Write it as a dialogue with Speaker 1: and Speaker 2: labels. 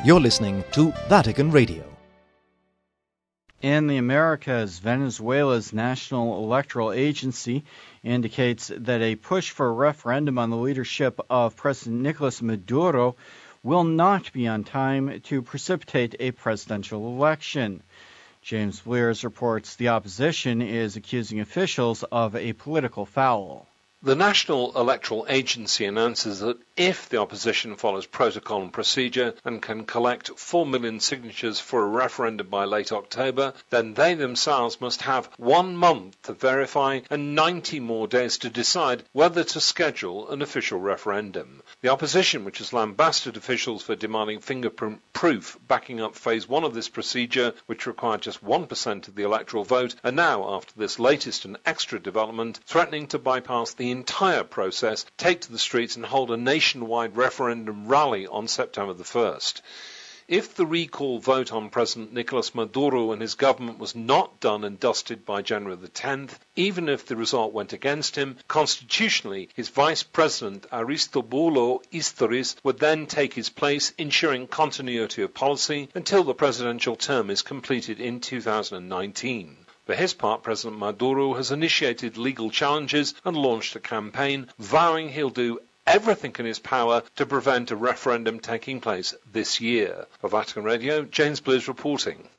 Speaker 1: You're listening to Vatican Radio.
Speaker 2: In the Americas, Venezuela's National Electoral Agency indicates that a push for a referendum on the leadership of President Nicolas Maduro will not be on time to precipitate a presidential election. James Blears reports the opposition is accusing officials of a political foul.
Speaker 3: The National Electoral Agency announces that if the opposition follows protocol and procedure and can collect 4 million signatures for a referendum by late October, then they themselves must have 1 month to verify and 90 more days to decide whether to schedule an official referendum. The opposition, which has lambasted officials for demanding fingerprint proof backing up phase 1 of this procedure, which required just 1% of the electoral vote, are now, after this latest and extra development, threatening to bypass the entire process, take to the streets and hold a nationwide referendum rally on September the 1st. If the recall vote on President Nicolas Maduro and his government was not done and dusted by January the 10th, even if the result went against him, constitutionally his vice president Aristobullo Isturiz would then take his place, ensuring continuity of policy until the presidential term is completed in 2019. For his part, President Maduro has initiated legal challenges and launched a campaign vowing he'll do everything in his power to prevent a referendum taking place this year. For Vatican Radio, James Blears reporting.